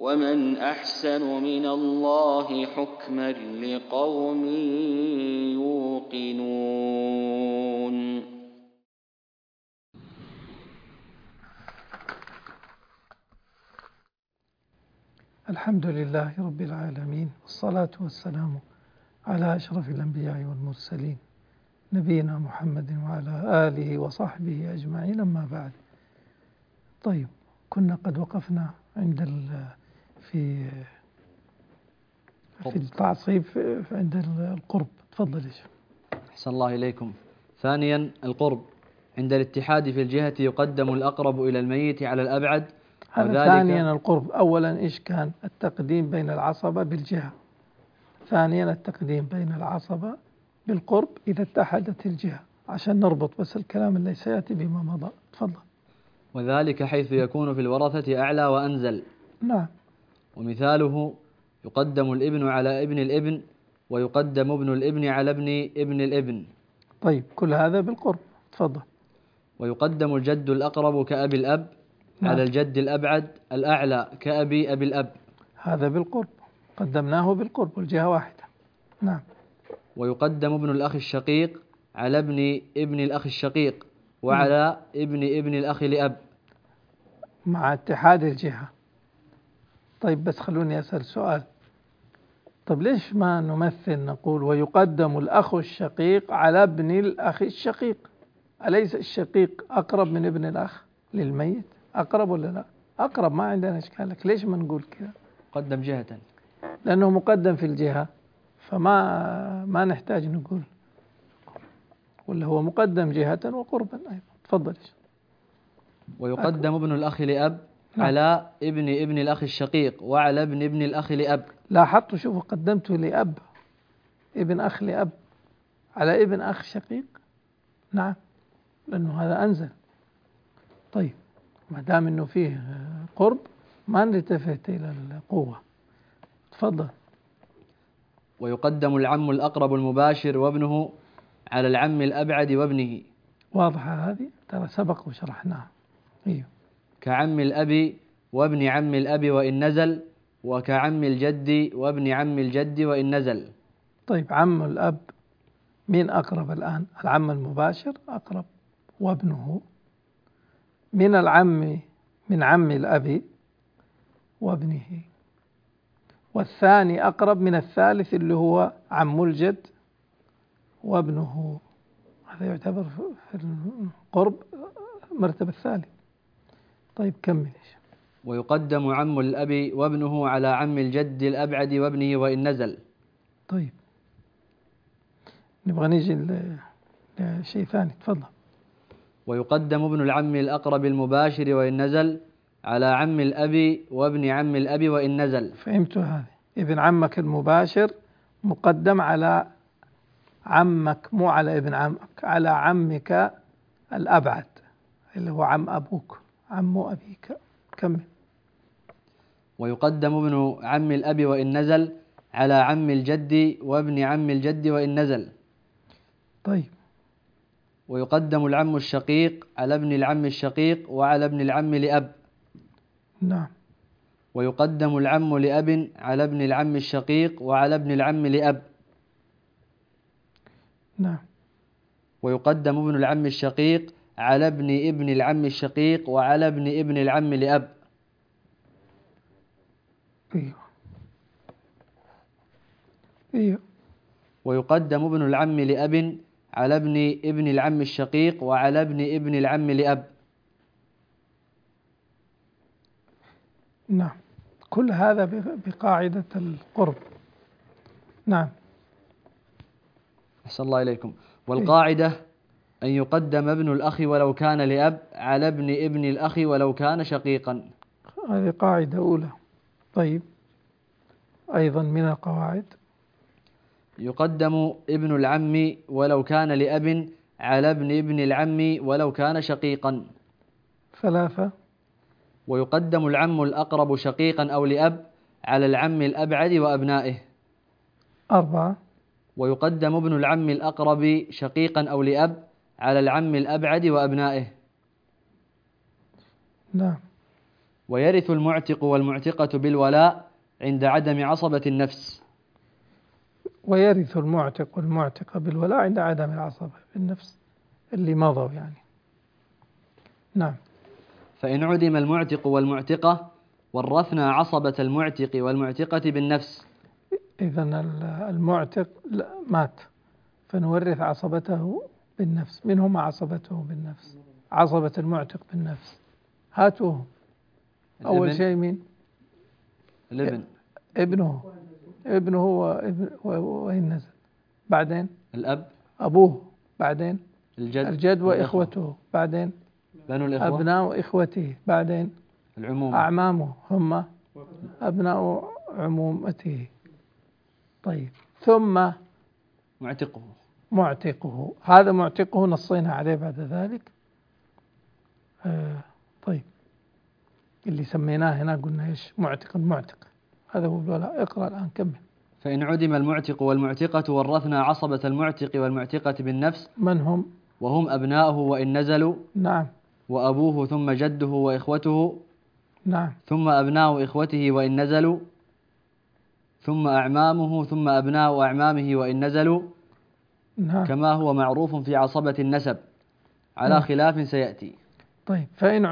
ومن أحسن من الله حكما لقوم يوقنون. الحمد لله رب العالمين، والصلاة والسلام على أشرف الأنبياء والمرسلين نبينا محمد وعلى آله وصحبه أجمعين، أما بعد. طيب، كنا قد وقفنا في التعصيب عند القرب. تفضل يا شيخ. أحسن الله إليكم. ثانيا، القرب عند الاتحاد في الجهة يقدم الأقرب إلى الميت على الأبعد. هذا ثانيا القرب. أولا إيش كان التقديم بين العصبة بالجهة، ثانيا التقديم بين العصبة بالقرب إذا اتحدت الجهة، عشان نربط بس الكلام اللي سيأتي بما مضى. تفضل. وذلك حيث يكون في الورثة أعلى وأنزل. نعم. ومثاله: يقدم الابن على ابن الابن، ويقدم ابن الابن على ابن الابن. طيب، كل هذا بالقرب. تفضل. ويقدم الجد الأقرب كأبي الأب. نعم. على الجد الأبعد الأعلى كأبي الأب. هذا بالقرب، قدمناه بالقرب والجهة واحدة. نعم. ويقدم ابن الأخ الشقيق على ابن الأخ الشقيق، وعلى ابن الأخ لأب، مع اتحاد الجهة. طيب، بس خلوني أسأل سؤال. طب ليش ما نمثل نقول ويقدم الأخ الشقيق على ابن الأخ الشقيق؟ أليس الشقيق أقرب من ابن الأخ للميت؟ أقرب ولا لا؟ أقرب، ما عندنا إشكال. ليش ما نقول كذا؟ قدم جهة، لأنه مقدم في الجهة، فما نحتاج نقول، ولا هو مقدم جهة وقربا أيضا. تفضل. ويقدم ابن الأخ لأب. نعم. على ابن الأخ الشقيق، وعلى ابن الأخ لأب. لاحظتوا؟ شوفوا، قدمته لأب، ابن أخ لأب على ابن أخ شقيق. نعم، لأنه هذا أنزل. طيب، ما دام أنه فيه قرب ما نلتفت إلى القوة. تفضل. ويقدم العم الأقرب المباشر وابنه على العم الأبعد وابنه. واضحة هذه، ترى سبق وشرحناها. أيوه. كعم الأب وابن عم الأب وإن نزل، وكعم الجد وابن عم الجد وإن نزل. طيب، عم الأب مين أقرب الآن؟ العم المباشر أقرب، وابنه من العم، من عم الأب وابنه، والثاني أقرب من الثالث اللي هو عم الجد وابنه. هذا يعتبر في القرب مرتبة الثالث. طيب، كمل. ويقدم عم الأب وابنه على عم الجد الأبعد وابنه وإن نزل. طيب، نبغى نيجي لشيء ثاني. تفضل. ويقدم ابن العم الأقرب المباشر وإن نزل على عم الأب وابن عم الأب وإن نزل. فهمتوا هذه؟ ابن عمك المباشر مقدم على عمك، مو على ابن عمك، على عمك الأبعد اللي هو عم أبوك، عم أبيك. كمل. ويقدم ابن عم الأب وإن نزل على عم الجد وابن عم الجد وإن نزل. طيب. ويقدم العم الشقيق على ابن العم الشقيق وعلى ابن العم لأب. نعم. ويقدم العم لأب على ابن العم الشقيق وعلى ابن العم لأب. نعم. ويقدم ابن العم الشقيق على ابن العم الشقيق وعلى ابن العم لأب. أيوه. ويقدم ابن العم لأب على ابن العم الشقيق وعلى ابن العم لأب. نعم، كل هذا بقاعدة القرب. نعم. أحسن الله إليكم. والقاعدة أن يقدم ابن الأخ ولو كان لأب على ابن الأخ ولو كان شقيقا. هذه قاعدة أولى. طيب، أيضا من القواعد يقدم ابن العم ولو كان لأب على ابن العم ولو كان شقيقا. 3. ويقدم العم الأقرب شقيقا أو لأب على العم الأبعد وأبنائه. 4. ويقدم ابن العم الأقرب شقيقا أو لأب على العم الأبعد وأبنائه. نعم. ويرث المعتق والمعتقة بالولاء عند عدم عصبة النفس. ويرث المعتق والمعتقة بالولاء عند عدم العصبة بالنفس اللي مضوا يعني. نعم. فإن عدم المعتق والمعتقة ورثنا عصبة المعتق والمعتقة بالنفس. إذن المعتق مات فنورث عصبته بالنفس. من هم عصبته بالنفس؟ عصبة المعتق بالنفس هاتوهم. أول شيء مين؟ الابن. ابنه هو ابن وإن نزل. بعدين الأب. أبوه. بعدين الجد وإخوته. بعدين بنو الإخوة. أبناء إخوته. بعدين العموم. أعمامه هم أبناء عمومته. طيب ثم معتقه. هذا معتقه نصينا عليه بعد ذلك. طيب اللي سميناه هنا قلنا إيش؟ المعتق هذا هو الولاء. اقرأ الآن كمل. فإن عدم المعتق والمعتقة ورثنا عصبة المعتق والمعتقة بالنفس. من هم؟ وهم أبناؤه وإن نزلوا. نعم. وأبوه ثم جده وإخوته. نعم. ثم أبناء إخوته وإن نزلوا. ثم أعمامه ثم أبناء أعمامه وإن نزلوا. نعم. كما هو معروف في عصبة النسب على خلاف سيأتي. طيب فإن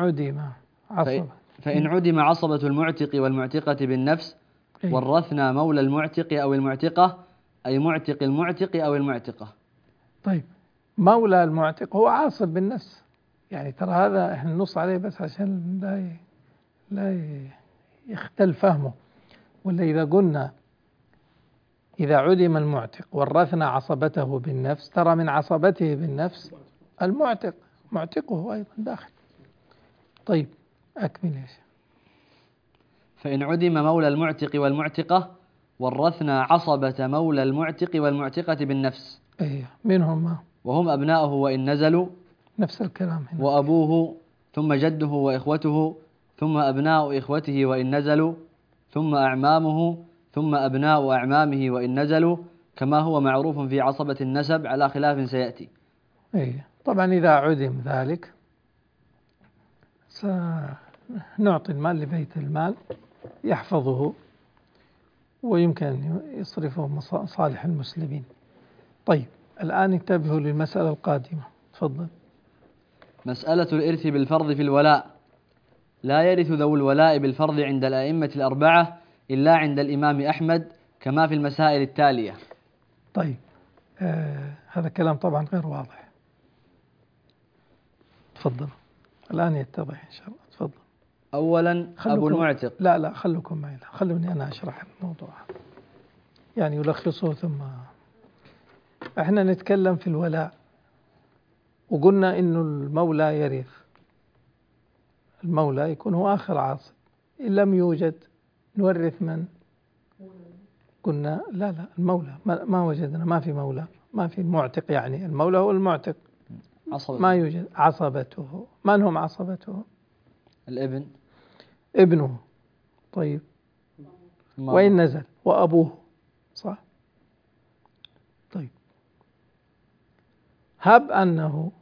عدم عصبة المعتق والمعتقة بالنفس ورثنا مولى المعتق أو المعتقة أي معتق المعتق أو المعتقة. طيب مولى المعتق هو عاصب بالنفس يعني. ترى هذا احنا نص عليه بس عشان لا يختل فهمه. ولا إذا قلنا إذا عدم المعتق ورثنا عصبته بالنفس ترى من عصبته بالنفس المعتق معتقه أيضا داخل. طيب أكمل إيش. فإن عدم مولى المعتق والمعتقة ورثنا عصبة مولى المعتق والمعتقة بالنفس. من هم؟ وهم أبناؤه وإن نزلوا. نفس الكلام هنا. وأبوه ثم جده وإخوته ثم أبناء إخوته وإن نزلوا. ثم أعمامه ثم أبناء أعمامه وإن نزلوا كما هو معروف في عصبة النسب على خلاف سيأتي. طبعا إذا عدم ذلك سنعطي المال لبيت المال يحفظه ويمكن أن يصرفه مصالح المسلمين. طيب الآن انتبهوا للمسألة القادمة. تفضل. مسألة الإرث بالفرض في الولاء. لا يرث ذو الولاء بالفرض عند الأئمة الأربعة إلا عند الإمام أحمد كما في المسائل التالية. طيب هذا كلام طبعا غير واضح. تفضل الآن يتضح إن شاء الله. تفضل. أولا أبو المعتق. لا خلوكم معي. خلوني أنا أشرح الموضوع يعني يلخصه ثم احنا نتكلم في الولاء وقلنا إنه المولى يرث. المولى يكون هو آخر عاصب. إن لم يوجد نورث من؟ قلنا لا المولى ما وجدنا. ما في مولى ما في معتق يعني. المولى هو المعتق ما يوجد. عصبته من هم عصبته؟ الابن. ابنه. طيب وإن نزل وأبوه. صح. طيب هب أنه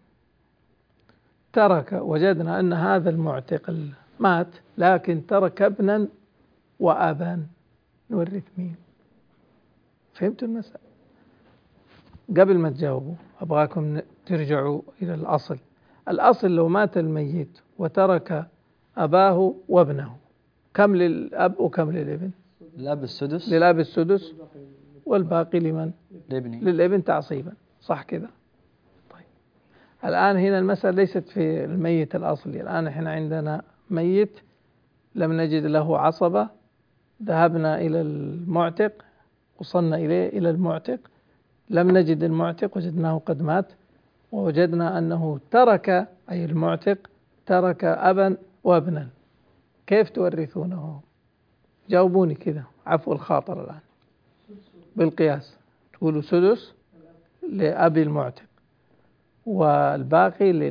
وجدنا أن هذا المعتق مات لكن ترك ابنا وأبا. نورث مين؟ فهمتوا المسألة؟ قبل ما تجاوبوا أبغاكم ترجعوا إلى الأصل. الأصل لو مات الميت وترك أباه وابنه كم للأب وكم للابن؟ للأب السدس والباقي لمن؟ للابن تعصيبا. صح كذا؟ طيب الآن هنا المسألة ليست في الميت الأصلي. الآن احنا عندنا ميت لم نجد له عصبة. ذهبنا إلى المعتق وصلنا إلى المعتق لم نجد المعتق وجدناه قد مات ووجدنا أنه ترك أي المعتق ترك أبا وابنا. كيف تورثونه؟ جاوبوني كذا عفو الخاطر الآن بالقياس. تقولوا سدس لأبي المعتق والباقي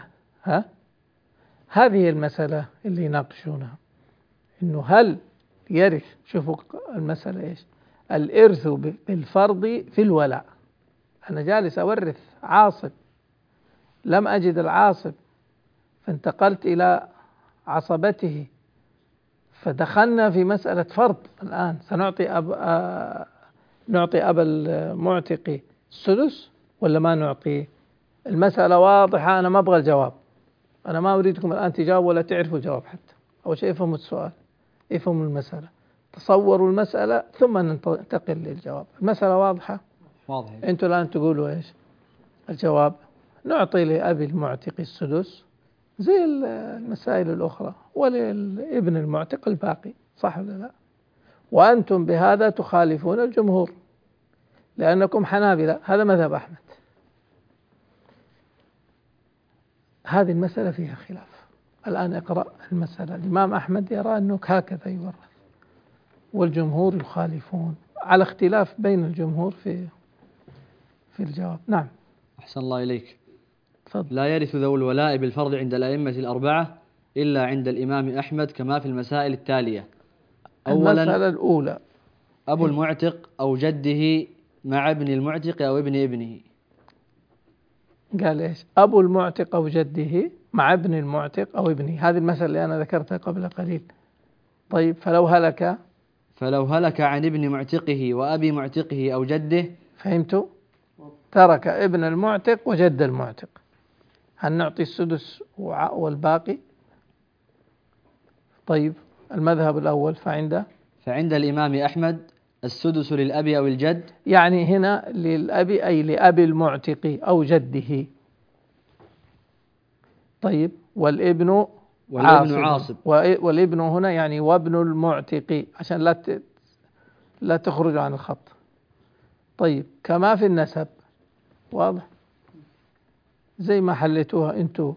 هذه المسألة اللي يناقشونها إنه هل يرث. شوفوا المسألة إيش. الإرث بالفرض في الولاء. أنا جالس أورث عاصب لم أجد العاصب فانتقلت إلى عصبته فدخلنا في مسألة فرض الآن. سنعطي نعطي أبا المعتق السدس ولا ما نعطيه؟ المسألة واضحة، أنا ما أبغى الجواب، أنا ما أريدكم الآن تجاوبوا ولا تعرفوا الجواب حتى. أول شيء افهموا السؤال، افهموا المسألة، تصوروا المسألة ثم ننتقل للجواب. المسألة واضحة؟ واضح. أنتوا الآن تقولوا إيش الجواب؟ نعطي لأبي المعتق السدس زي المسائل الأخرى، ولابن المعتق الباقي، صح ولا لا؟ وأنتم بهذا تخالفون الجمهور لأنكم حنابلة، هذا مذهب أحمد. هذه المسألة فيها خلاف. الآن اقرأ المسألة. الإمام أحمد يرى أنه هكذا يورث، والجمهور يخالفون، على اختلاف بين الجمهور في الجواب. نعم. أحسن الله إليك. تفضل. لا يرث ذو الولاء بالفرض عند الأئمة الأربعة إلا عند الإمام أحمد كما في المسائل التالية. أولا المسألة الأولى أبو المعتق أو جده مع ابن المعتق أو ابن ابنه. قال إيش؟ أبو المعتق أو جده مع ابن المعتق أو ابنه. هذه المسألة اللي أنا ذكرتها قبل قليل. طيب فلو هلك عن ابن معتقه وأبي معتقه أو جده. فهمتوا؟ ترك ابن المعتق وجد المعتق، هل نعطي السدس والباقي؟ طيب المذهب الأول فعند الإمام أحمد السدس للأب أو الجد. يعني هنا للأب أي لأبي المعتق أو جده. طيب والابن عاصب. والابن هنا يعني وابن المعتق عشان لا تخرج عن الخط. طيب كما في النسب، واضح زي ما حليتوها انتو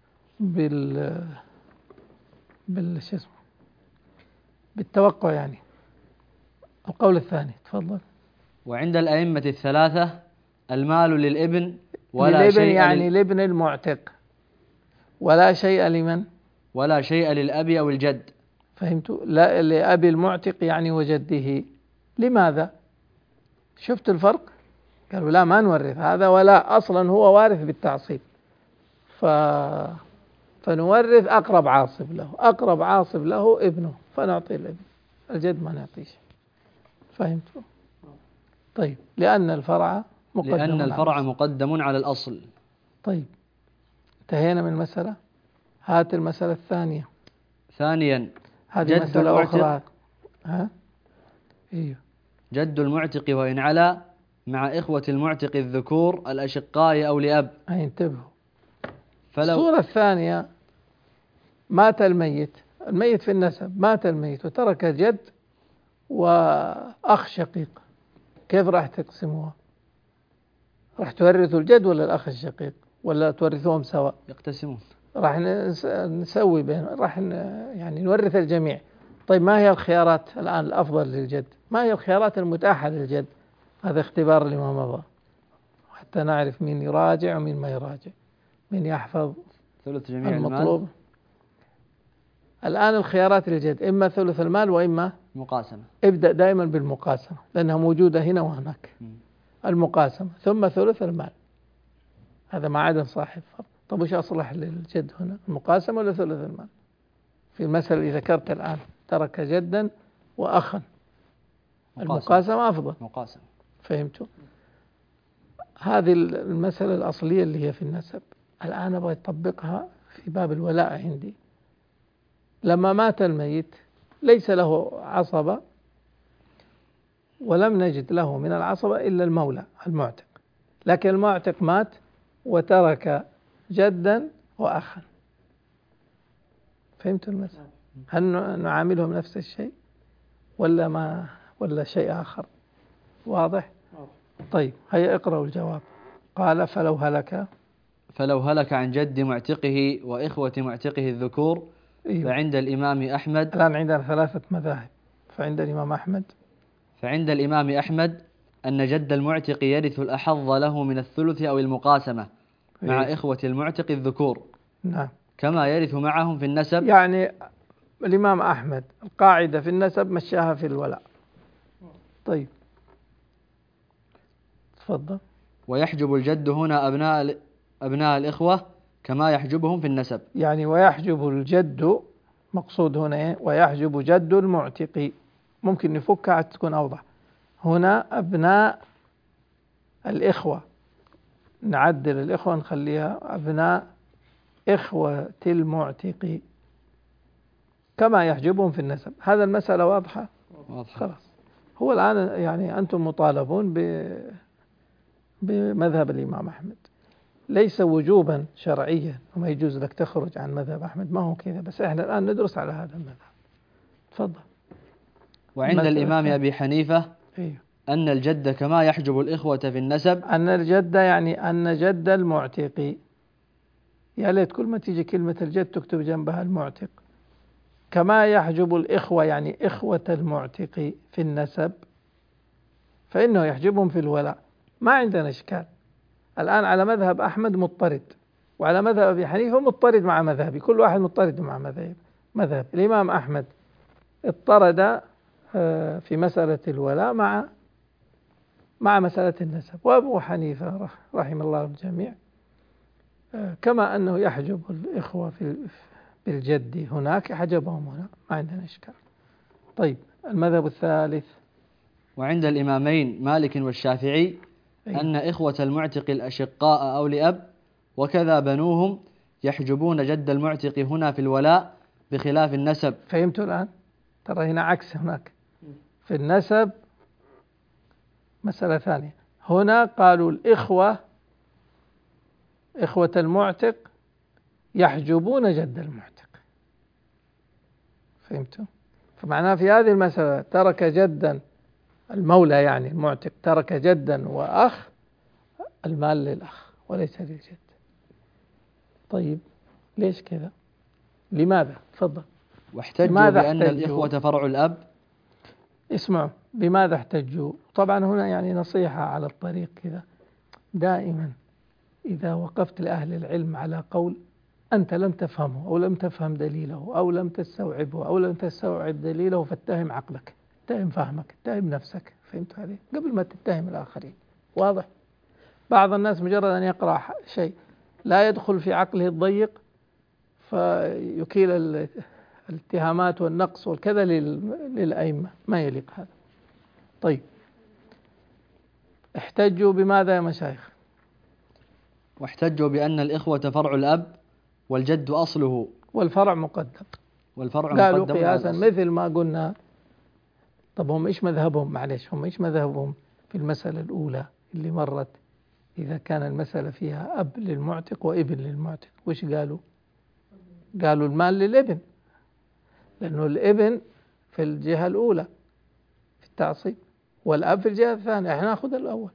بالتوقع يعني. القول الثاني تفضل. وعند الأئمة الثلاثة المال للابن ولا للابن شيء يعني لابن المعتق، ولا شيء لمن؟ ولا شيء للأب أو الجد. فهمتوا؟ لا لأبي المعتق يعني وجده. لماذا؟ شفت الفرق؟ قالوا لا ما نورث هذا، ولا أصلا هو وارث بالتعصيب، فنورث أقرب عاصب له ابنه، فنعطي الابن، الجد ما نعطيش. فهمتوا؟ طيب لأن الفرع مقدم على الأصل. طيب انتهينا من المسألة. هات المسألة الثانية. ثانيا هذه مسألة أخرى. إيه. جد المعتق وإن علا مع إخوة المعتق الذكور الأشقاء أو لأب. انتبهوا. الصورة الثانية مات الميت في النسب، مات الميت وترك جد وأخ شقيق، كيف راح تقسموها؟ راح تورثوا الجد ولا الأخ الشقيق ولا تورثوهم سواء؟ يقتسمون. راح نسوي بينهم، راح يعني نورث الجميع. طيب ما هي الخيارات الآن الأفضل للجد؟ ما هي الخيارات المتاحة للجد؟ هذا اختبار لما مضى حتى نعرف مين يراجع ومين ما يراجع، مين يحفظ ثلث جميع المطلوب. المال. الآن الخيارات للجد إما ثلث المال وإما مقاسمة. ابدأ دائما بالمقاسمة لأنها موجودة هنا وهناك. المقاسمة ثم ثلث المال، هذا ما عدا صاحب فرض. طب وش أصلح للجد هنا، المقاسمة ولا ثلث المال؟ في المثل اللي ذكرت الآن ترك جدا وأخا، المقاسمة أفضل. مقاسمة. فهمتوا؟ هذه المسألة الأصلية اللي هي في النسب. الآن أبغى أطبقها في باب الولاء عندي. لما مات الميت ليس له عصبة، ولم نجد له من العصبة إلا المولى المعتق، لكن المعتق مات وترك جدا وأخا. فهمت المسألة؟ هل نعاملهم نفس الشيء ولا شيء آخر؟ واضح؟ طيب هيا اقرأوا الجواب. قال فلو هلك عن جد معتقه وإخوة معتقه الذكور. أيوه. فعند الإمام أحمد، الآن عندنا 3 مذاهب. فعند الإمام أحمد أن جد المعتق يرث الأحظ له من الثلث أو المقاسمة مع إخوة المعتق الذكور. نعم. كما يرث معهم في النسب. يعني الإمام أحمد القاعدة في النسب مشاها في الولاء. طيب تفضل. ويحجب الجد هنا أبناء الإخوة كما يحجبهم في النسب. يعني ويحجب الجد مقصود هنا إيه؟ ويحجب جد المعتق، ممكن نفكها تكون أوضح. هنا أبناء الإخوة، نعدل الإخوة نخليها أبناء إخوة المعتق كما يحجبهم في النسب. هذا المسألة واضحة؟ خلاص. هو الآن يعني أنتم مطالبون بمذهب الإمام أحمد، ليس وجوبا شرعيا وما يجوز لك تخرج عن مذهب أحمد، ما هو كذا، بس إحنا الآن ندرس على هذا المذهب. تفضل. وعند الإمام أبي حنيفة إيه؟ أن الجد كما يحجب الإخوة في النسب. أن الجد يعني أن جد المعتق، يا ليت كل ما تيجي كلمة الجد تكتب جنبها المعتق. كما يحجب الإخوة يعني إخوة المعتق في النسب، فإنه يحجبهم في الولاء. ما عندنا إشكال الآن على مذهب أحمد مضطرد، وعلى مذهب أبي حنيفة مضطرد مع مذهبي، كل واحد مضطرد مع مذهب. الإمام أحمد اضطرد في مسألة الولاء مع مسألة النسب، وأبو حنيفة رحم الله الجميع كما أنه يحجب الإخوة بالجد هناك حجبهم هنا، ما عندنا إشكال. طيب المذهب الثالث. وعند الإمامين مالك والشافعي أن إخوة المعتق الأشقاء أو لأب وكذا بنوهم يحجبون جد المعتق هنا في الولاء بخلاف النسب. فهمتوا الآن؟ ترى هنا عكس، هناك في النسب مسألة ثانية. هنا قالوا الإخوة إخوة المعتق يحجبون جد المعتق. فهمتوا؟ فمعناه في هذه المسألة ترك جدا المولى يعني المعتق ترك جدا وأخ، المال للأخ وليس للجد. طيب ليش كذا؟ لماذا؟ تفضل. واحتجوا بأن الإخوة فرع الأب. اسمعوا، بماذا احتجوا؟ طبعا هنا يعني نصيحة على الطريق كذا، دائما إذا وقفت لأهل العلم على قول أنت لم تفهمه أو لم تفهم دليله أو لم تستوعبه أو لم تستوعب دليله، فاتهم عقلك، اتهم فهمك، اتهم نفسك. فهمت عليه؟ قبل ما تتهم الآخرين. واضح؟ بعض الناس مجرد أن يقرأ شيء لا يدخل في عقله الضيق فيكيل الاتهامات والنقص والكذا للأئمة، ما يليق هذا. طيب احتجوا بماذا يا مشايخ؟ واحتجوا بأن الإخوة فرع الأب والجد أصله والفرع مقدم. قالوا قياسا مثل ما قلنا. طب هم إيش مذهبهم؟ معلش، هم إيش مذهبهم في المسألة الأولى اللي مرت؟ إذا كان المسألة فيها أب للمعتق وابن للمعتق، وإيش قالوا؟ قالوا المال للابن، لأنه الابن في الجهة الأولى في التعصيب والأب في الجهة الثانية، احنا ناخذ الأول.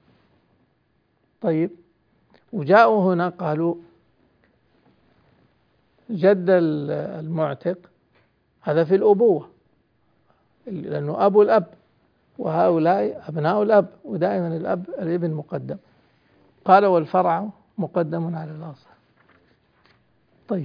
طيب وجاءوا هنا قالوا جد المعتق هذا في الأبوة لأنه أبو الأب وهؤلاء أبناء الأب، ودائما الابن مقدم. قال والفرع مقدم على الأصل. طيب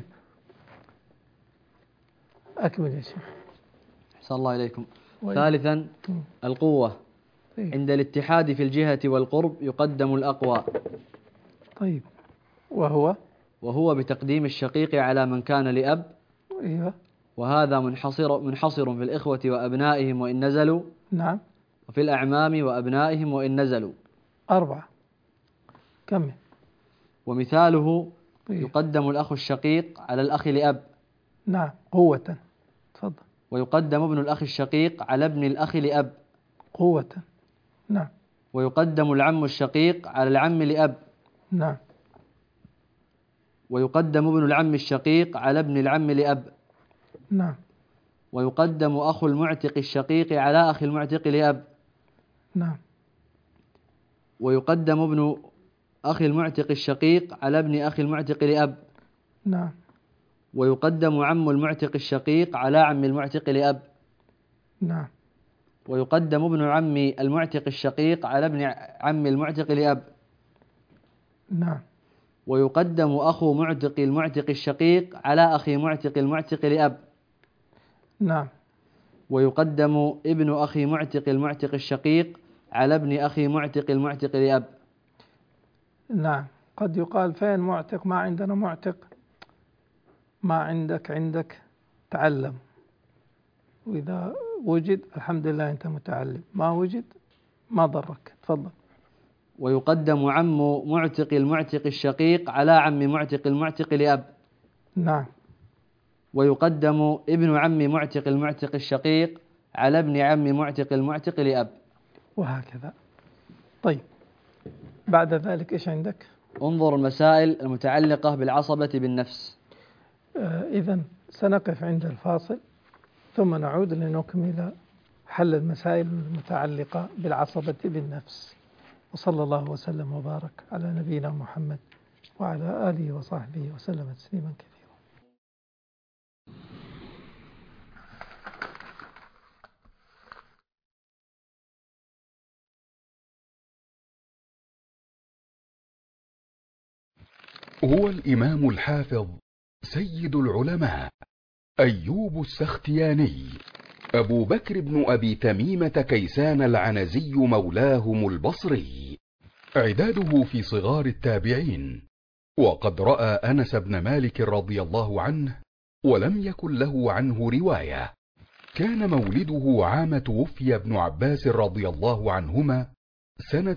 أكمل يا شيخ. أحسن الله إليكم. ثالثا القوة. عند الاتحاد في الجهة والقرب يقدم الأقوى. طيب وهو بتقديم الشقيق على من كان لأب. أيوة. وهذا منحصر في الإخوة وأبنائهم وإن نزلوا. نعم. وفي الأعمام وأبنائهم وإن نزلوا. 4. كمل. ومثاله يقدم الأخ الشقيق على الأخ لأب. نعم قوة. تفضل. ويقدم ابن الأخ الشقيق على ابن الأخ لأب. قوة. نعم. ويقدم العم الشقيق على العم لأب. نعم. ويقدم ابن العم الشقيق على ابن العم لأب. نعم. ويقدم أخو المعتق الشقيق على أخي المعتق لأب. نعم. ويقدم ابن أخي المعتق الشقيق على ابن أخي المعتق لأب. نعم. ويقدم عم المعتق الشقيق على عم المعتق لأب. نعم. ويقدم ابن عم المعتق الشقيق على ابن عم المعتق لأب. نعم. ويقدم أخو معتق المعتق الشقيق على أخي معتق المعتق لأب. نعم. ويقدم ابن أخي معتق المعتق الشقيق على ابن أخي معتق المعتق لأب. نعم. قد يقال فين معتق؟ ما عندنا معتق. ما عندك تعلم، وإذا وجد الحمد لله أنت متعلم، ما وجد ما ضرك. تفضل. ويقدم عم معتق المعتق الشقيق على عم معتق المعتق لأب. نعم. ويقدم ابن عم معتق المعتق الشقيق على ابن عم معتق المعتق لأب. وهكذا. طيب بعد ذلك إيش عندك؟ انظر المسائل المتعلقة بالعصبة بالنفس. إذن سنقف عند الفاصل ثم نعود لنكمل حل المسائل المتعلقة بالعصبة بالنفس. وصلى الله وسلم وبارك على نبينا محمد وعلى آله وصحبه وسلم تسليما كثيرا. هو الإمام الحافظ سيد العلماء أيوب السختياني أبو بكر بن أبي تميمة كيسان العنزي مولاهم البصري، عداده في صغار التابعين، وقد رأى أنس بن مالك رضي الله عنه ولم يكن له عنه رواية. كان مولده عام توفي ابن عباس رضي الله عنهما سنة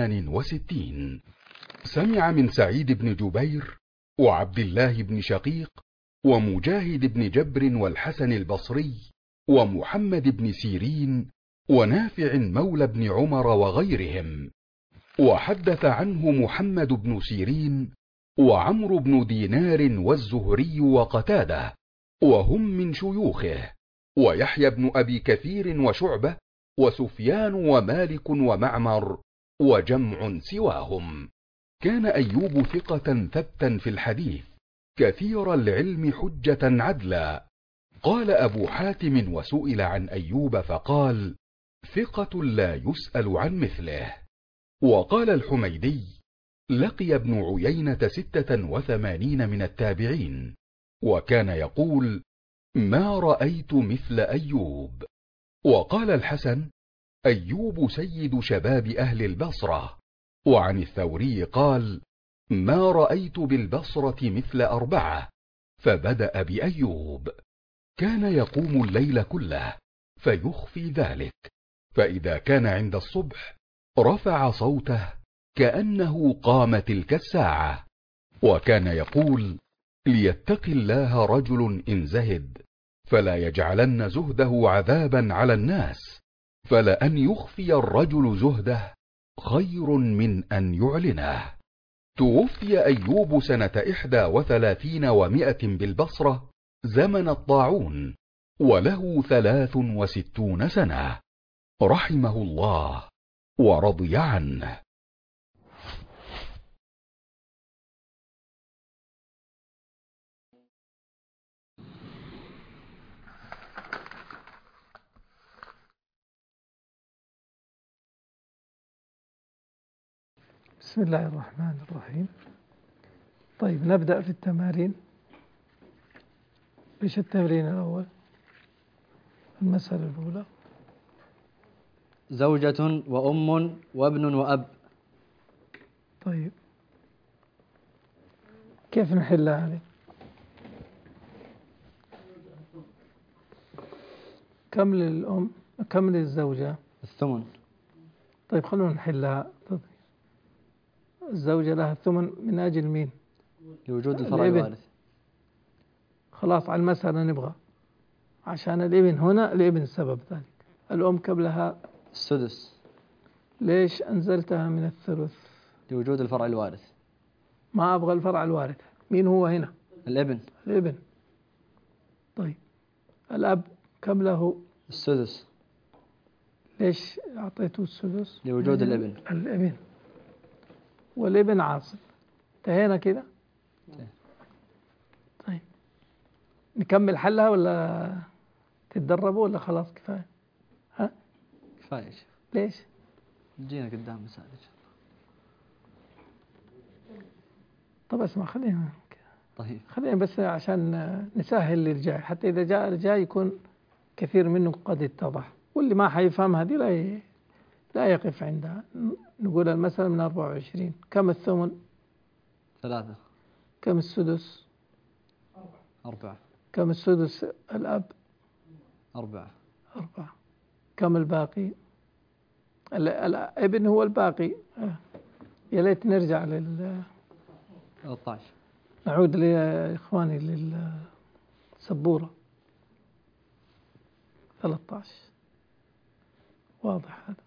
68. سمع من سعيد بن جبير وعبد الله بن شقيق ومجاهد بن جبر والحسن البصري ومحمد بن سيرين ونافع مولى بن عمر وغيرهم. وحدث عنه محمد بن سيرين وعمرو بن دينار والزهري وقتاده وهم من شيوخه، ويحيى بن أبي كثير وشعبة وسفيان ومالك ومعمر وجمع سواهم. كان أيوب ثقة ثبتا في الحديث كثير العلم حجة عدلا. قال أبو حاتم وسئل عن أيوب فقال: ثقة لا يسأل عن مثله. وقال الحميدي: لقي ابن عيينة 86 من التابعين، وكان يقول: ما رأيت مثل أيوب. وقال الحسن: أيوب سيد شباب أهل البصرة. وعن الثوري قال: ما رأيت بالبصرة مثل 4. فبدأ بأيوب. كان يقوم الليل كله فيخفي ذلك، فإذا كان عند الصبح رفع صوته كأنه قام تلك الساعة. وكان يقول: ليتق الله رجل إن زهد فلا يجعلن زهده عذابا على الناس، فلأن يخفي الرجل زهده خير من أن يعلنه. توفي أيوب سنة 31 و100 بالبصرة زمن الطاعون، وله 63 سنة، رحمه الله ورضي عنه. بسم الله الرحمن الرحيم. طيب نبدأ في التمارين. ايش التمرين الأول؟ المسألة الأولى: زوجة وأم وابن وأب. طيب كيف نحلها هذه؟ كم للأم كم للزوجة؟ 8. طيب خلونا نحلها. الزوجة لها 8 من أجل مين؟ لوجود الفرع الابن. الوارث. خلاص على المسألة نبغى عشان الابن هنا، الابن سبب ذلك. الأم كم لها؟ 6. ليش أنزلتها من الثلث؟ لوجود الفرع الوارث. ما أبغى الفرع الوارث. مين هو هنا؟ الابن. الابن. طيب الأب كم له؟ 6. ليش أعطيته 6؟ لوجود الابن. الابن والابن عاصب. انتهينا كده. طيب نكمل حلها ولا تتدربوا ولا خلاص كفاية؟ ها؟ كفاية. ليش؟ جينا قدام مسائل. طب اسمع خلينا طيب خلينا بس عشان نسهل للجاي، حتى إذا جاء الجاي يكون كثير منه قد اتضح، واللي ما حيفهم هذه لا يقف عندها. نقول المسألة من 24. كم الثمن؟ 3. كم السدس؟ 4. كم السدس الأب؟ 4. 4. كم الباقي؟ الابن هو الباقي. يا ليت نرجع 13. نعود يا إخواني للسبورة. 13. واضح هذا.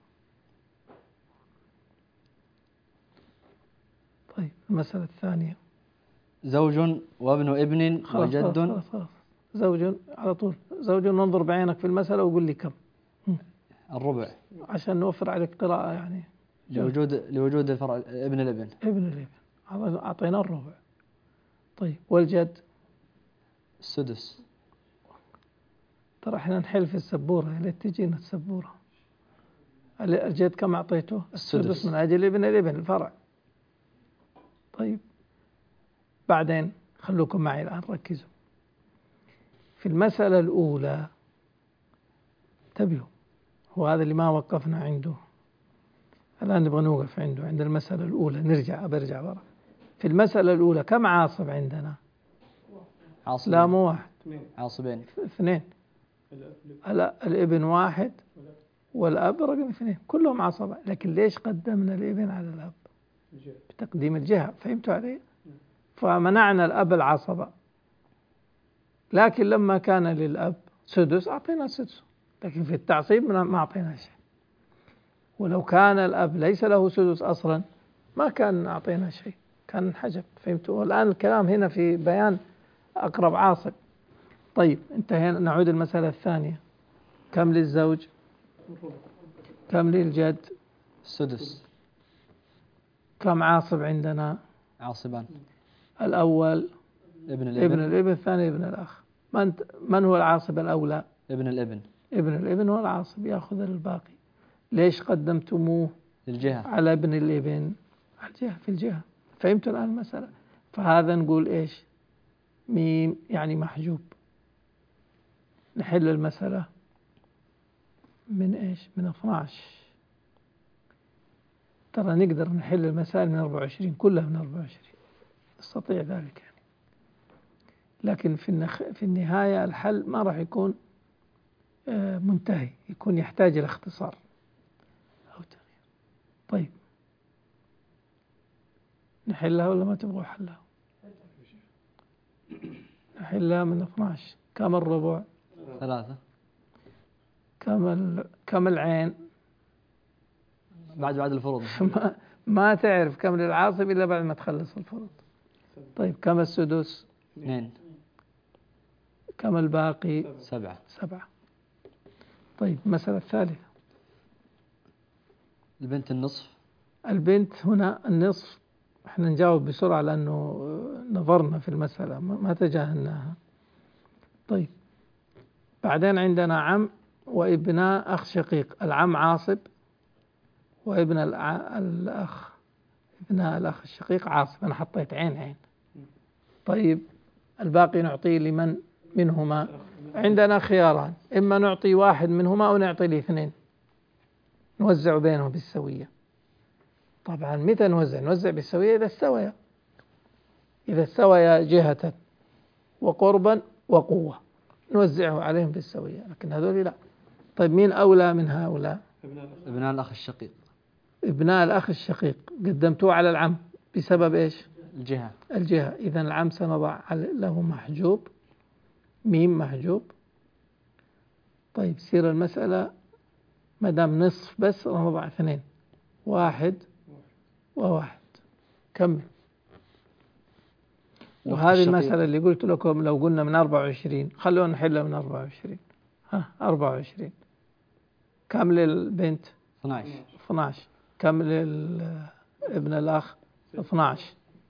طيب المسألة الثانية. زوج وابن ابن وجد. خلاص. زوج على طول. زوج، ننظر بعينك في المسألة وقول لي كم. الربع. عشان نوفر عليك قراءة يعني. لوجود الفرع ابن الابن. ابن الابن أعطينا الربع. طيب والجد؟ السدس. ترى احنا نحل في السبورة، يا ليت تجينا السبورة. الجد كم أعطيته؟ السدس من أجل ابن الابن الفرع. طيب بعدين خلوكم معي الآن، ركزوا في المسألة الأولى. انتبهوا، هو هذا اللي ما وقفنا عنده، الآن نبغى نوقف عنده، عند المسألة الأولى. برجع ورا. في المسألة الأولى كم عاصب عندنا؟ عاصبين. لا مو واحد، عاصبين. 2. الابن 1 والأب رقم 2، كلهم عصبة. لكن ليش قدمنا الابن على الأب؟ بتقديم الجهة. فهمتوا علي؟ فمنعنا الأب العصبة، لكن لما كان للأب سدس أعطينا سدس، لكن في التعصيب ما أعطينا شيء. ولو كان الأب ليس له سدس أصلا ما كان أعطينا شيء، كان انحجب. فهمتوا؟ والآن الكلام هنا في بيان أقرب عاصب. طيب انتهينا، نعود المسألة الثانية. كم للزوج؟ كم للجد؟ السدس. كم عاصب عندنا؟ عاصبان. الأول ابن الابن، الثاني ابن الأخ. من هو العاصب الأولى؟ ابن الابن. ابن الابن هو العاصب، يأخذ الباقي. ليش قدمتموه للجهة على ابن الابن؟ على الجهة، في الجهة. فهمتوا الآن المسألة؟ فهذا نقول إيش؟ ميم يعني محجوب. نحل المسألة من إيش؟ من 12. ترى نقدر نحل المسائل من 24، كلها من 24، نستطيع ذلك يعني. لكن في النهاية الحل ما راح يكون منتهي، يكون يحتاج إلى اختصار أو تغيير. طيب نحلها ولا ما تبغوا حلها؟ نحلها من 12. كم الربع؟ 3. كم العين؟ بعد الفروض. ما تعرف كم للعاصب إلا بعد ما تخلص الفروض. طيب كم السدس؟ 2. كم الباقي؟ 7. طيب المسألة الثالثة. البنت النصف. البنت هنا النصف. احنا نجاوب بسرعة لأنه نظرنا في المسألة ما تجاهلناها. طيب بعدين عندنا عم وابناء أخ شقيق. العم عاصب، وابن الأخ، ابناء الأخ الشقيق عاصب. أنا حطيت عين. طيب الباقي نعطيه لمن منهما؟ عندنا خياران، إما نعطي واحد منهما أو نعطي الاثنين، نوزع بينهم بالسوية. طبعا متى نوزع بالسوية؟ إذا استويا جهة وقربا وقوة نوزعه عليهم بالسوية، لكن هذول لا. طيب مين أولى من هؤلاء؟ ابناء الأخ الشقيق. ابناء الأخ الشقيق قدمتوه على العم بسبب إيش؟ الجهة. إذن العم سنضع له محجوب، ميم محجوب. طيب سير المسألة ما دام نصف بس نضع 2، 1 و1. كمل. وهذه المسألة اللي قلت لكم لو قلنا من 24، خلونا نحلها من 24. 24. كم للبنت؟ 12. كم للابن الأخ؟ 12.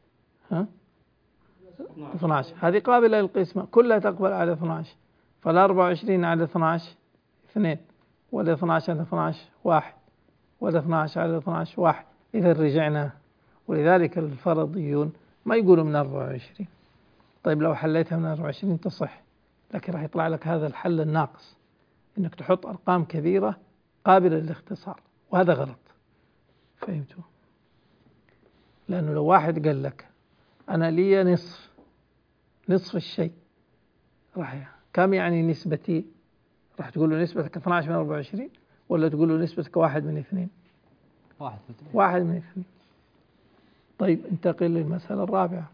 12. هذه قابلة للقسمة، كلها تقبل على 12. فال24 على 12 2، وال12 على 12 1، وال12 على 12 1. إذا رجعنا، ولذلك الفرضيون ما يقولوا من 24. طيب لو حليتها من 24 تصح، لكن راح يطلع لك هذا الحل الناقص، إنك تحط أرقام كبيرة قابلة للاختصار، وهذا غلط. فهمتوا؟ لأنه لو واحد قال لك أنا لي نصف الشيء، كم يعني نسبتي؟ راح تقول له نسبتك 12 من 24 ولا تقول له نسبتك 1 من 2؟ 1 من 2. طيب انتقل للمسألة الرابعة.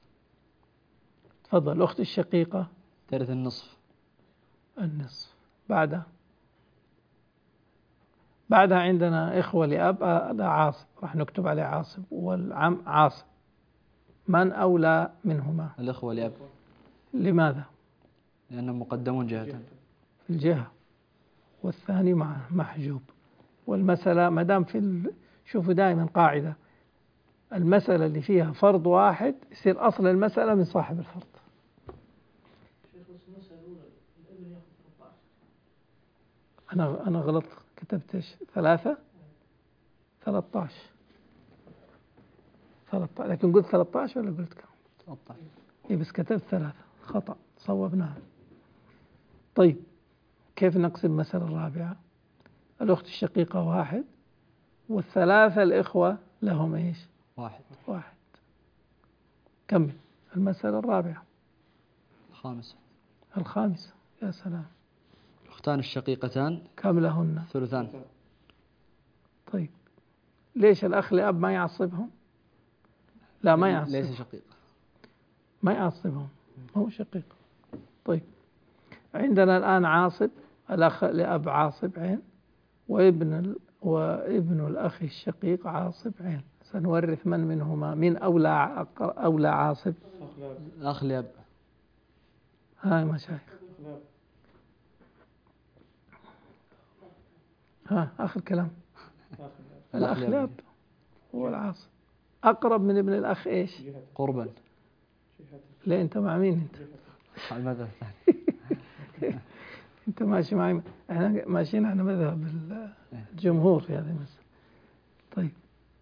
تفضل. الأخت الشقيقة ترث النصف. النصف. بعدها عندنا إخوة لأب، هذا عاصب، راح نكتب عليه عاصب، والعم عاصب. من أولى منهما؟ الإخوة لأب. لماذا؟ لأنهم مقدمون جهة. في الجهة، والثاني محجوب. والمسألة ما دام شوفوا دائما قاعدة، المسألة اللي فيها فرض واحد يصير أصل المسألة من صاحب الفرض. أنا غلط، كتبت إيش؟ 13 لكن قلت 13 ولا قلت كم؟ 13. إيه بس كتبت 3 خطأ، صوبناها. طيب كيف نقسم المسألة الرابعة؟ الأخت الشقيقة 1 والثلاثة الإخوة لهم إيش؟ 1. كمل المسألة الرابعة. الخامسة. يا سلام. الأختان الشقيقتان كم لهن؟ 3. طيب ليش الأخ لأب ما يعصبهم؟ لا ما يعصبهم. ليس شقيق. ما يعصبهم، هو شقيق. طيب عندنا الآن عاصب، الأخ لأب عاصب عين، وابن الأخ الشقيق عاصب عين. سنورث من منهما؟ من أولى عاصب؟ الأخ لأب. ها مشايخ، آخر كلام. الأخ لأب هو العاصب، أقرب من ابن الأخ إيش؟ قربا. لا أنت مع مين أنت؟ المذهب الثاني. أنت ماشي معي، إحنا ماشيين على مذهب الجمهور في هذه المسألة. طيب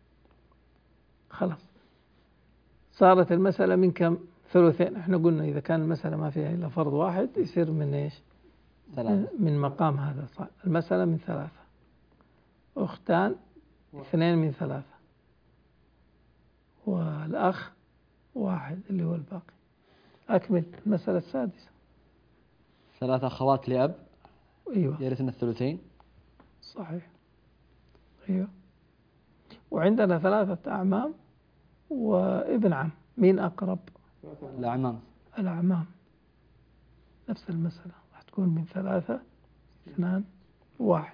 خلاص صارت المسألة من كم؟ 2. إحنا قلنا إذا كان المسألة ما فيها إلا فرض واحد يصير من إيش؟ 3. من مقام هذا. صار المسألة من 3. أختان 2 من 3 والأخ 1 اللي هو الباقي. أكمل المسألة السادسة. 3 أخوات لأب. أيوة يرثن الثلثين. صحيح. أيوة. وعندنا 3 أعمام وابن عم، مين أقرب؟ الأعمام. نفس المسألة راح تكون من 3 2 1.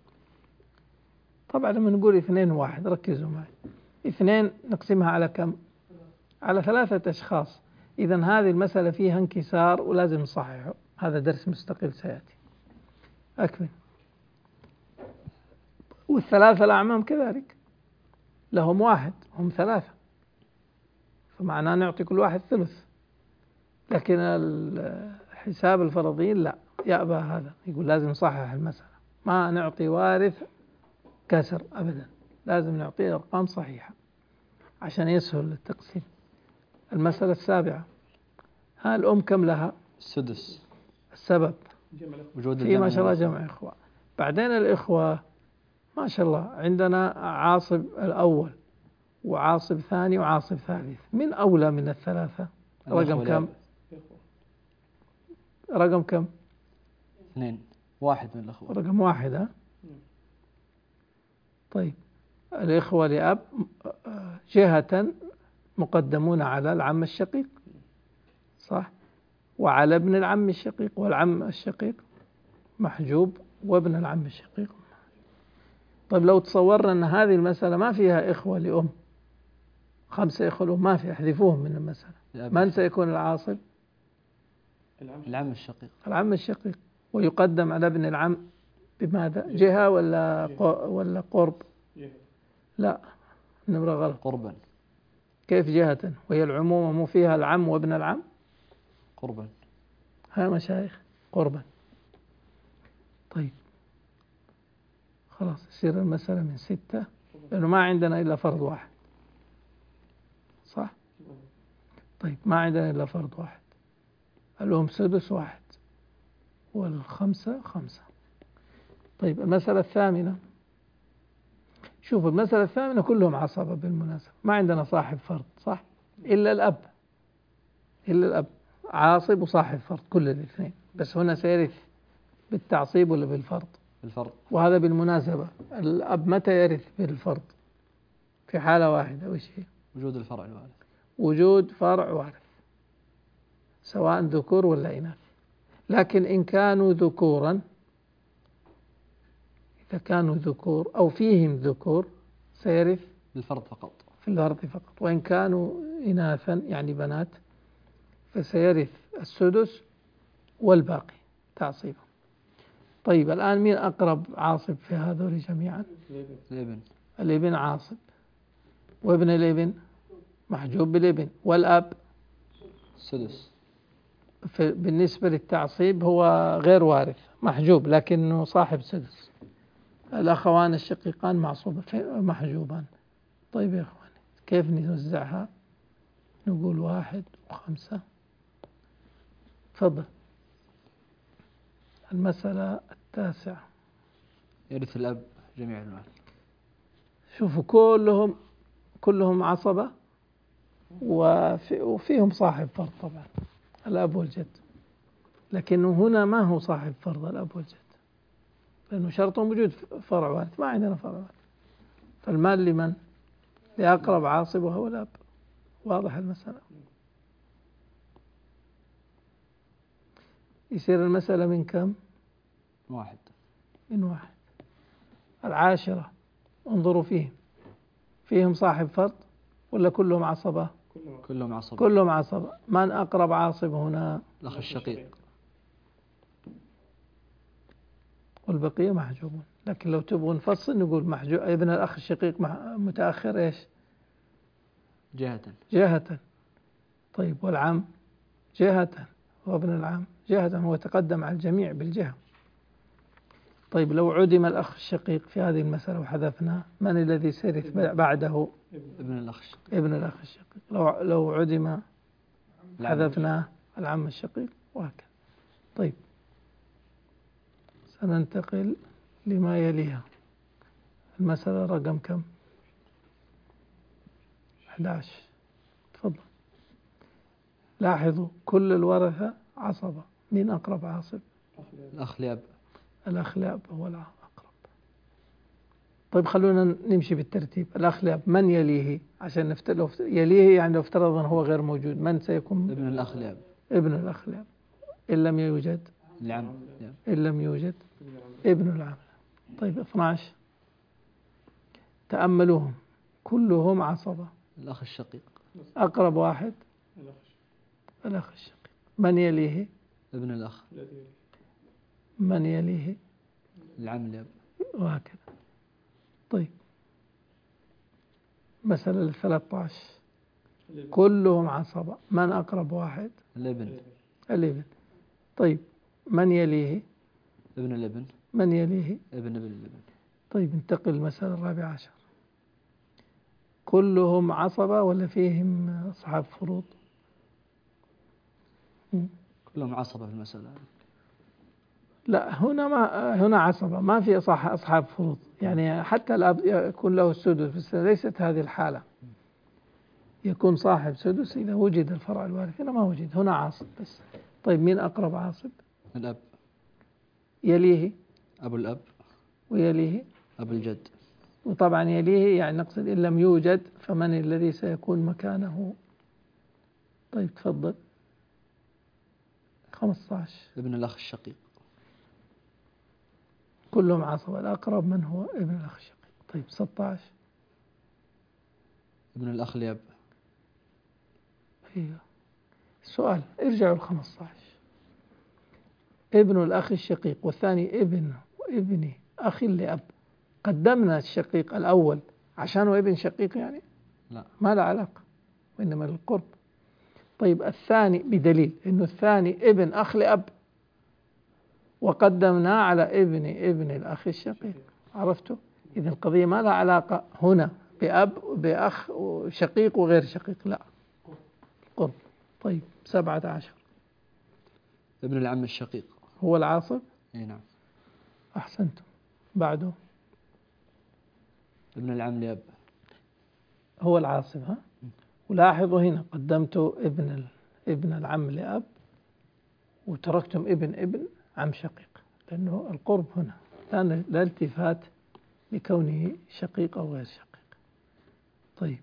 طبعا لما نقول 2 1 ركزوا معي، 2 نقسمها على كم؟ على 3 أشخاص. إذا هذه المسألة فيها انكسار ولازم نصححه، هذا درس مستقل سيأتي. أكمل. وال3 الأعمام كذلك لهم 1، هم 3، فمعناه نعطي كل واحد ثلث. لكن حساب الفرضين لا، يأبى هذا، يقول لازم نصحح المسألة، ما نعطي وارث كسر أبدا، لازم نعطيه أرقام صحيحة عشان يسهل التقسيم. المسألة السابعة. الأم كم لها؟ 6. السبب وجود في ما شاء الله جمع إخوة. بعدين الإخوة ما شاء الله عندنا عاصب الأول وعاصب ثاني وعاصب ثالث، من أولى من الثلاثة؟ رقم كم؟ 2. 1 من الأخوة. رقم 1. طيب الإخوة لأب جهة مقدمون على العم الشقيق، صح؟ وعلى ابن العم الشقيق، والعم الشقيق محجوب وابن العم الشقيق. طيب لو تصورنا أن هذه المسألة ما فيها إخوة لأم، 5 إخوة لأم ما في، احذفوهم من المسألة، من سيكون العاصب؟ العم الشقيق. ويقدم على ابن العم بماذا؟ جهة ولا قرب؟ لا، نمرة غلط. قربا. كيف جهة وهي العمومة مو فيها العم وابن العم؟ قربا. ها مشايخ، قربا. طيب خلاص يصير المسألة من 6 لأنه ما عندنا إلا فرض واحد، صح؟ طيب ما عندنا إلا فرض واحد، الأم 6 1 والخمسة 5. طيب المسألة الثامنة. شوفوا المسألة الثامنة كلهم عصبة بالمناسبة، ما عندنا صاحب فرض، صح؟ إلا الأب. عاصب وصاحب فرض كل الاثنين، بس هنا سيرث بالتعصيب ولا بالفرض؟ بالفرض. وهذا بالمناسبة الأب متى يرث بالفرض؟ في حالة واحدة، وش هي؟ وجود الفرع الوارث. وجود فرع وارث سواء ذكور ولا إناث. لكن إن كانوا ذكورا، إذا كانوا ذكور أو فيهم ذكور سيرث بالفرض فقط. في الفرض فقط، وإن كانوا إناثا يعني بنات فسيرث السدس والباقي تعصيبا. طيب الآن مين أقرب عاصب في هذول جميعا؟ الابن. الابن عاصب، وابن الابن محجوب بالابن، والأب السدس. بالنسبة للتعصيب هو غير وارث محجوب لكنه صاحب سدس. الأخوان الشقيقان محجوبان. طيب يا أخواني كيف نوزعها؟ نقول 1 و5. تفضل. المسألة 9. يرث الأب جميع المال. شوفوا كلهم عصبة وفيهم صاحب فرض طبعا الأب والجد، لكنه هنا ما هو صاحب فرض الأب والجد لأنه شرط وجود فرع وارث، ما عندنا فرع وارث. فالمال لمن؟ لأقرب عاصب وهو الأب. واضح المسألة؟ يصير المسألة من كم؟ 1. من 1. 10 انظروا فيهم صاحب فرض ولا كلهم عصبة؟ كلهم عصبة. كلهم عصبة. من أقرب عاصب هنا؟ الأخ الشقيق. والبقية محجوبون. لكن لو تبغوا نفصل نقول محجوب ابن الأخ الشقيق متأخر إيش؟ جهة. طيب والعم جهة، وابن العم جهة، هو تقدم على الجميع بالجهة. طيب لو عدم الأخ الشقيق في هذه المسألة وحذفناه، من الذي سيرث بعده؟ ابن الأخ الشقيق. ابن الأخ الشقيق. لو عدم حذفناه العم الشقيق، وهكذا. طيب سننتقل لما يليها. المسألة رقم كم؟ 11. تفضل. لاحظوا كل الورثة عصبة. مين أقرب عاصب؟ الأخ لأب. الأخ لأب هو الأقرب. طيب خلونا نمشي بالترتيب. الأخ لأب من يليه؟ عشان يليه يعني لو افترض أنه هو غير موجود من سيكون؟ ابن الأخ لأب. ابن الأخ لأب. إن لم يوجد؟ العم. إن لم يوجد ابن العم. طيب 12. تأملوهم كلهم عصبة. الأخ الشقيق. أقرب واحد الأخ الشقيق. من يليه؟ ابن الأخ. من يليه؟ العم لأب. وهكذا. طيب مسألة 13. كلهم عصبة. من أقرب واحد؟ الابن. طيب من يليه؟ ابن الابن. من يليه؟ ابن الابن. طيب انتقل المسألة 14. كلهم عصبة ولا فيهم أصحاب فروض؟ كلهم عصبة في المسألة. لا هنا عصبة ما في أصحاب فروض، يعني حتى الأب يكون له السدس بس ليست هذه الحالة. يكون صاحب سدس إذا وجد الفرع الوارث، هنا ما وجد، هنا عاصب بس. طيب مين أقرب عاصب؟ الأب. يليه أبو الأب. ويليه أبو الجد. وطبعا يليه يعني نقصد إن لم يوجد فمن الذي سيكون مكانه؟ طيب تفضل. 15. ابن الأخ الشقيق. كلهم عصبة. الأقرب من هو؟ ابن الأخ الشقيق. طيب 16. ابن الأخ لأب. ايوه. السؤال ارجعوا 15. ابن الأخ الشقيق والثاني ابن أخي لأب. قدمنا الشقيق الأول عشانه ابن شقيق يعني؟ لا ما له علاقة، وإنما للقرب. طيب الثاني بدليل إنه الثاني ابن أخ لأب وقدمناه على ابن الأخ الشقيق. عرفتوا؟ إذا القضية ما لها علاقة هنا بأب بأخ شقيق وغير شقيق، لا قرب. طيب 17. ابن العم الشقيق. هو العاصب؟ اي نعم. أحسنتم. بعده ابن العم لأب. هو العاصب. ها؟ ولاحظوا هنا قدمت ابن العم لأب وتركتم ابن عم شقيق، لأنه القرب هنا لا التفات لكونه شقيق أو غير شقيق. طيب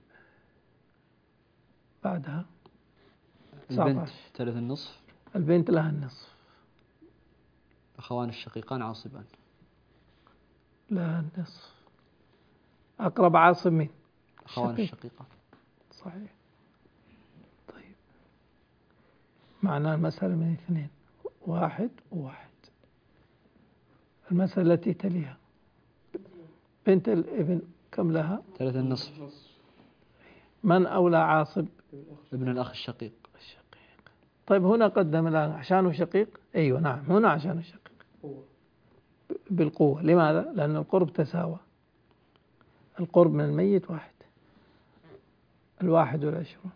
بعدها 19. البنت ترث النصف. البنت لها النصف. أخوان الشقيقان عاصبان. لها النصف. أقرب عاصب مين؟ أخوان الشقيقان. صحيح. طيب معناه المسألة من 2، 1 و1. المسألة التي تليها بنت الابن كم لها؟ ترث النصف. من أولى عاصب؟ ابن الأخ الشقيق. طيب هنا قدم الآن عشانه شقيق. أيوة نعم، هنا عشانه شقيق بالقوة. لماذا؟ لأن القرب تساوى. القرب من الميت 1. 21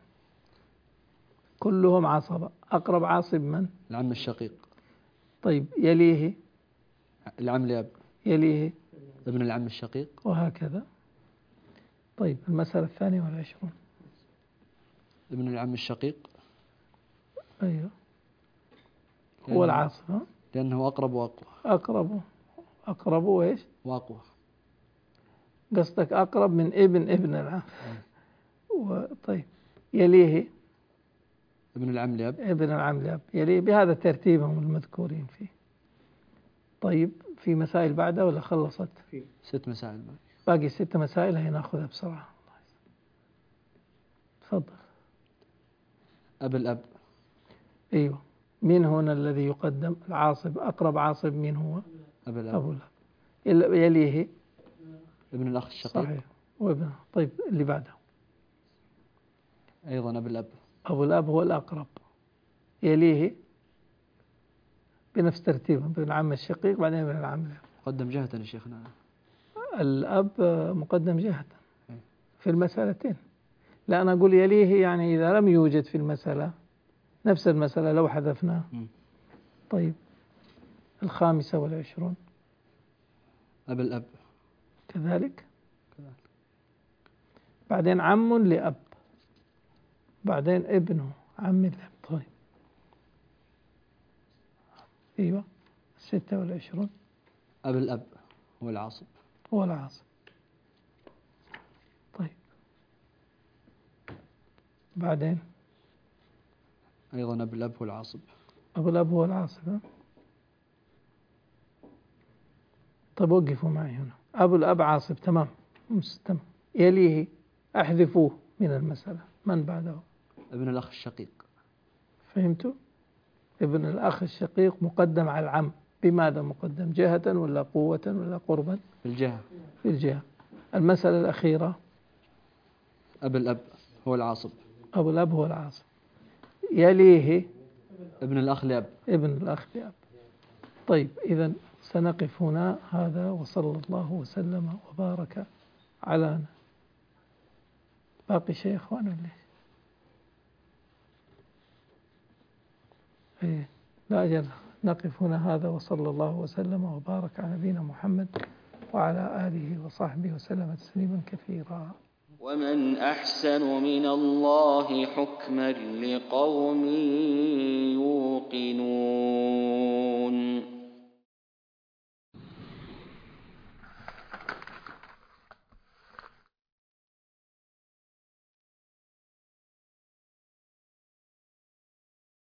كلهم عصبة. أقرب عاصب من؟ العم الشقيق. طيب يليه؟ العم لأب. يليه؟ ابن العم الشقيق. وهكذا. طيب المسألة 22. ابن العم الشقيق. أيوه هو العاصب. لأنه أقرب وأقوى. أقرب وإيش؟ وأقوى. قصدك أقرب من ابن العم. طيب يليه؟ ابن العم لأب. ابن العم لأب يليه، بهذا ترتيبهم المذكورين فيه. طيب في مسائل بعدها ولا خلصت؟ 6 مسائل باقي 6 مسائل، هي ناخذها بسرعة. تفضل. أب الأب. أيوه. مين هنا الذي يقدم؟ العاصب. أقرب عاصب مين هو؟ أب الأب. أبو الأب. يليه ابن الأخ الشقيق. صحيح وابنه. طيب اللي بعده أيضا أب الأب. أبو الأب هو الأقرب. يليه بنفس ترتيبه ابن العم الشقيق بعدين ابن العم الأب. قدم جهة يا شيخنا. الأب مقدم جهة في المسألتين. لا أنا أقول يليه يعني إذا لم يوجد في المسألة نفس المسألة لو حذفناه. طيب 25 أب الأب كذلك. بعدين عم لأب، بعدين ابنه عم الأب. طيب أيوة 26 أب الأب هو العاصب. هو العاصب. طيب بعدين أيضا أب الأب هو العاصب. أبو الأب هو العاصب. طيب وقفوا معي هنا. أبو الأب عاصب تمام. تمام. يليه أحذفوه من المسألة. من بعده؟ ابن الأخ الشقيق. فهمتوا؟ ابن الأخ الشقيق مقدم على العم. بماذا مقدم؟ جهة ولا قوة ولا قربا؟ بالجهة. في الجهة. المسألة الأخيرة أب الأب هو العاصب. أبو الأب هو العاصب. يليه ابن الأخ لأب. ابن الأخ لأب. طيب إذا سنقف هنا. هذا وصلى الله وسلم وبارك على. باقي شيء إخوان ولا إيه؟ لا أجل نقف هنا. هذا وصلى الله وسلم وبارك على نبينا محمد وعلى آله وصحبه وسلم تسليما كثيرا. ومن أحسن من الله حكما لقوم يوقنون.